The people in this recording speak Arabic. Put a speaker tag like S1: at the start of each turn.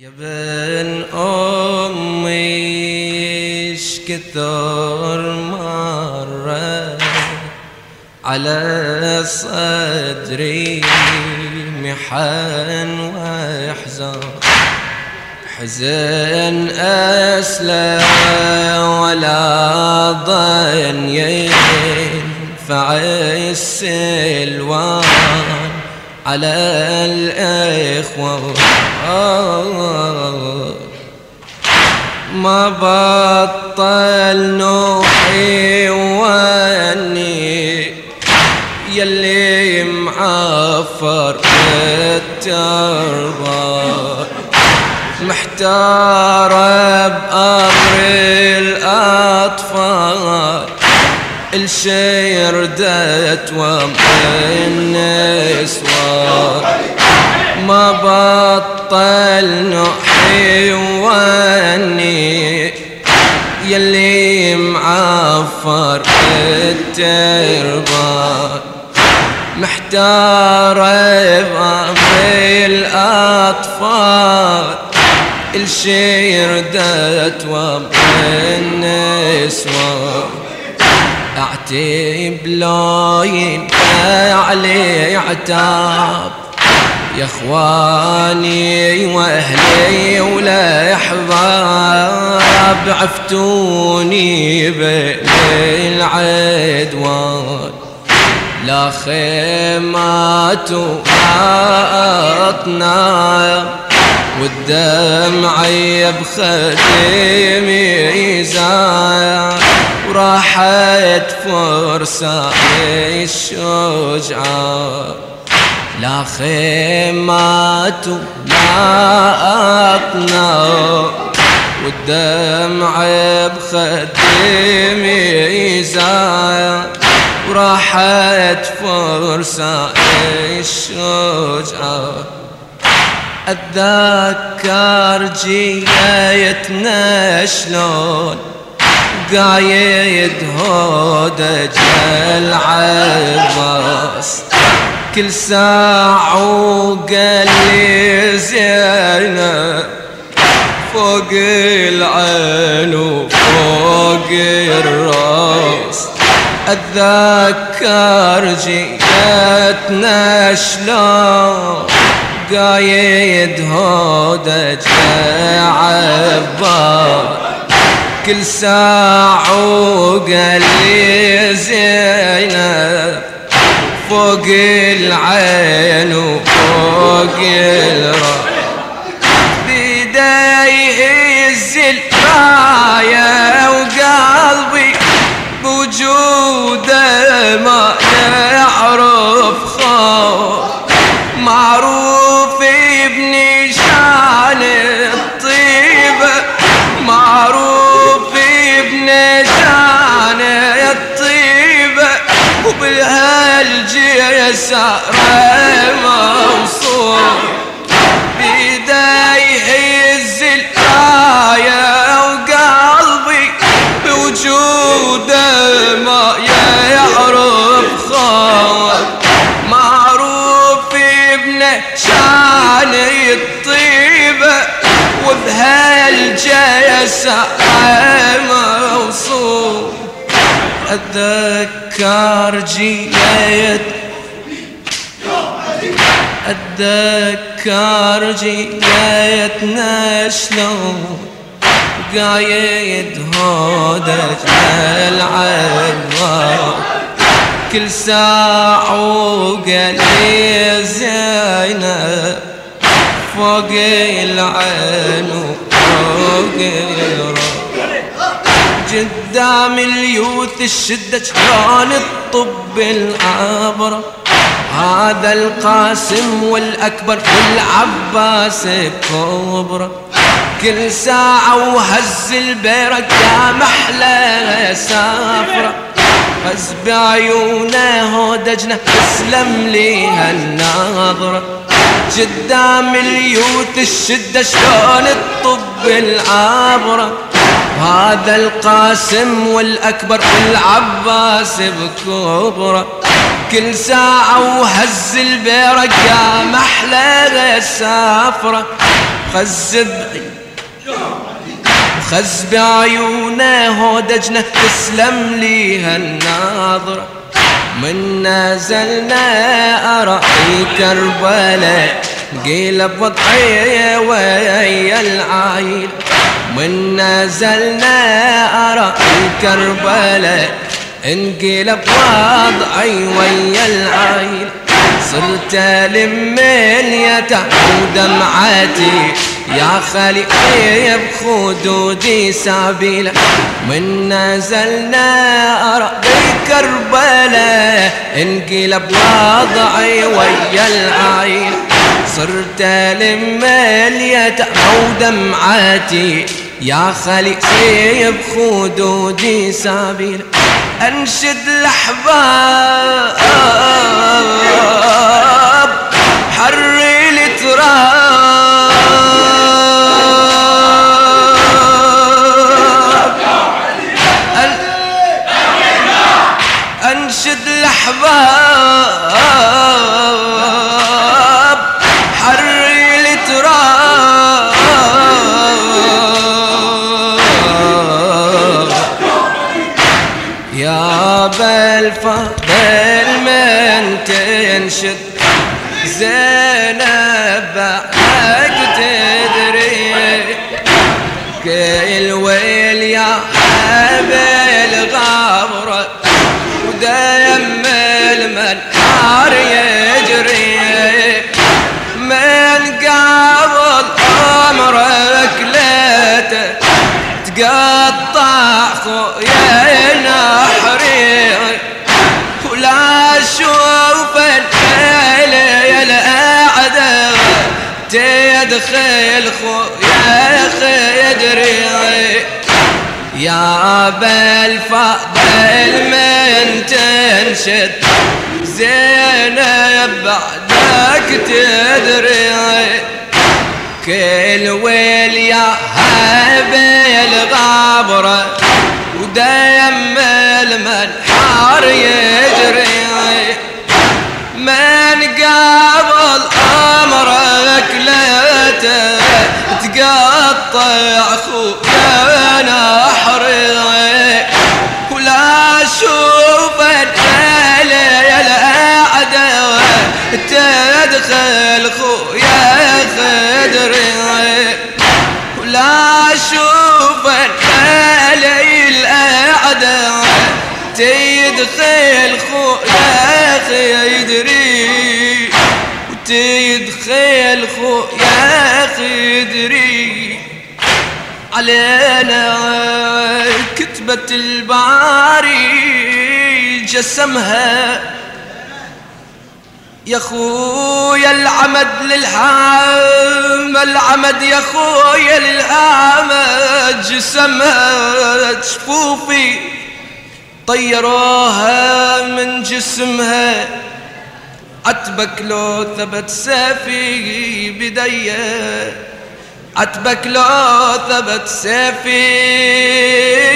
S1: يا بن أمي إيش كثر مرة على صدري محن واحزان، حزن أسلى ولا ضن ينفع السلوان على الإخوة. ما بطل نوحي واني يلي معفر التربة، محتار بأمر الأطفال الشير دت والنسوان. ما بطل نوحي واني يلي معفر التربة، محتار بأمر الأطفال الشير دت والنسوان. اعتب لو ينفع لي عتاب يا اخواني واهلي والاحباب، عفتوني بين العدوان لا خيمات ولا اطناب، والدمع بخدي زايا وراحت فرصة الشجعان. لا خيمات ولا أطناب، والدمع بخدي زايا وراحت فرصة الشجعان. أتذكر جيتنا شلون قايد هودج العباس، كل ساعة وقال لي زينب فوق العين وفوق الراس. أتذكر جيتنا شلون قايد هودج عباس، كل ساعة وقال لي زينب فوق العين وفوق الراس. بيديه الزلفاية وقلبي بوجوده ما يعرف خوف، معروف ابن شان الطيبة، معروف ابن شان الطيبة، وبالهالجسر موصول. بيديه الزلفاية وقلبي بوجوده ما يعرف خوف، معروف ابن شان الطيبة، وبهالجسر موصول. أتذكر جيتنا شلون قايد هودج العباس، كل ساعة وقال لي زينب فوق العين وفوق الراس. قدام اليوث الشدة كان الطب العبرة، هذا القاسم والأكبر والعباس كبرى، كل ساعة وهز البيرك يا محلى سافرة، غز بعيونه هودجنا اسلم لي هالناظرة. قدام اليوث الشدة شلون الطب العبرة، هذا القاسم والأكبر والعباس بكبرى، كل ساعة وهز البيرق يا محلى السافرة، خز وخز بعيونه هودجنا تسلم ليها الناظرة. من نازلنا أرأي كربلاء قلب وضعي ويا العايل. من نازلنا أرأي كربلاء انقلب وضعي ويا العايل. صرت ألم اليتم ودمعتي يا خالي بخدودي سبيله. من نزلنا أرضي كربلاء انقلب وضعي ويا العايل. صرت ألم اليتم ودمعتي يا خالي بخدودي سبيله. أنشد الأحباب حري التراب. أنشد الأحباب حري التراب. يا بالفضل من تنشد زينب بعدك تدري كل ويل يا حبيل غبرة ودايم المنحار يجري. من قبل عمرك ليته تقطع خويا نحري ولا اشوف الليل يا الاعداء تدخل خويا خدري. يا بالفضل من تنشد زينب بعدك تدري كل ويل يا هبيل غبرة ودايم المنحار يجري. من قبل أمرك لا تقطع خويا نحري ولا أشوف الليل يا الأعداء تدخل خويا خدري ولا أشوف الليل الأعداء تدخل خويا خدري وتدخل خويا خدري. علينا كتبة الباري جسمها يا خويا العمد للحام العمد يا خويا للعمد جسمها جفوفي طيروها من جسمها. عتبك لو ثبت سيفي بديه عتبك لو ثبت سيفي